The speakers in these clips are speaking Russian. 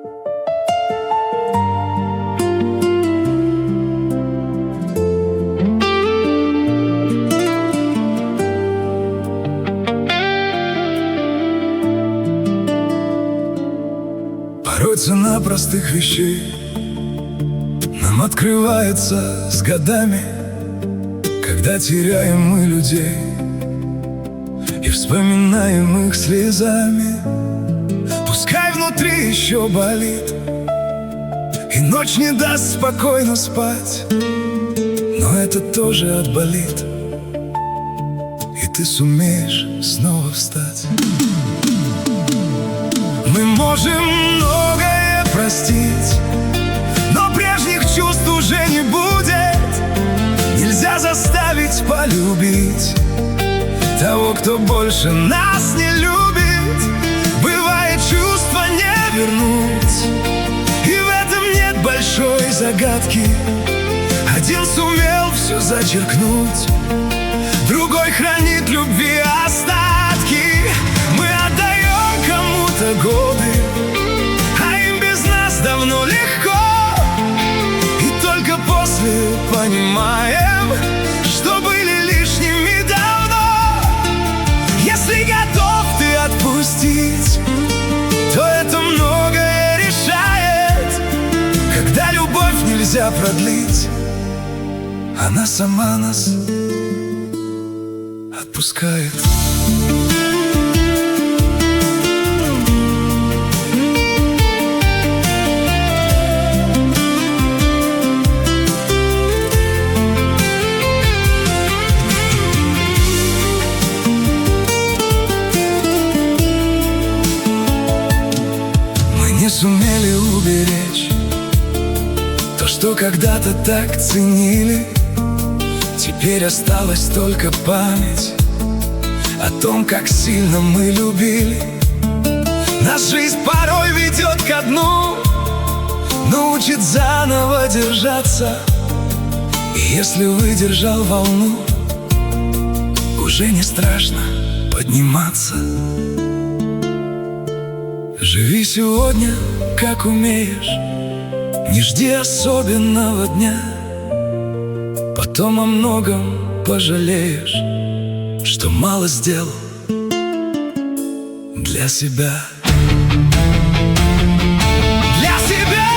Порой цена простых вещей нам открывается с годами, когда теряем мы людей и вспоминаем их слезами. Пускай внутри еще болит, и ночь не даст спокойно спать, но это тоже отболит, и ты сумеешь снова встать. Мы можем многое простить, но прежних чувств уже не будет. Нельзя заставить полюбить того, кто больше нас не любит. Бывает, чувства не вернуть, и в этом нет большой загадки. Один сумел все зачеркнуть, другой хранит любви остатки. Мы отдаем кому-то годы, а им без нас давно легко. И только после понимаем, что были лишними давно. Если готов ты отпустить, то это многое решает. Когда любовь нельзя продлить, она сама нас отпускает. Мы не сумели уберечь то, что когда-то так ценили. Теперь осталась только память о том, как сильно мы любили. Нас жизнь порой ведет ко дну, но учит заново держаться. И если выдержал волну, уже не страшно подниматься. Живи сегодня, как умеешь, не жди особенного дня. Потом о многом пожалеешь, что мало сделал для себя. Для себя!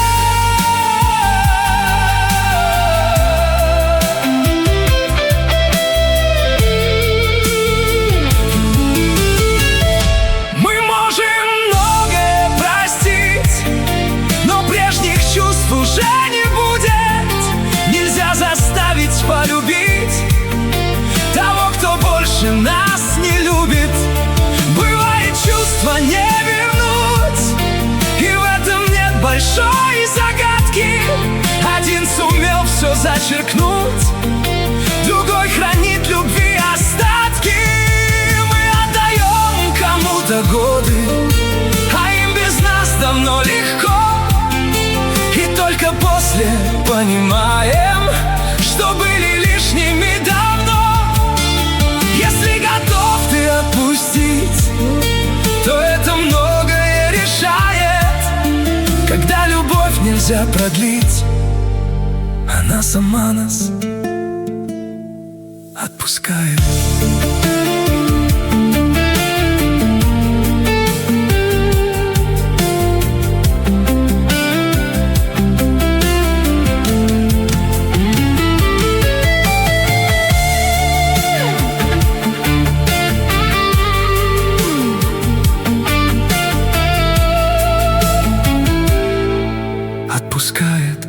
Мы можем многое простить, но прежних чувств уже не будет. Нельзя заставить полюбить того, кто больше нас не любит. Бывает, чувства не вернуть, и в этом нет большой загадки. Один сумел все зачеркнуть, другой хранит любви остатки. Мы отдаем кому-то годы, а им без нас давно легко. И только после понимаем, что были лишними давно. Если готов ты отпустить, то это многое решает. Когда любовь нельзя продлить, она сама нас отпускает. Отпускает.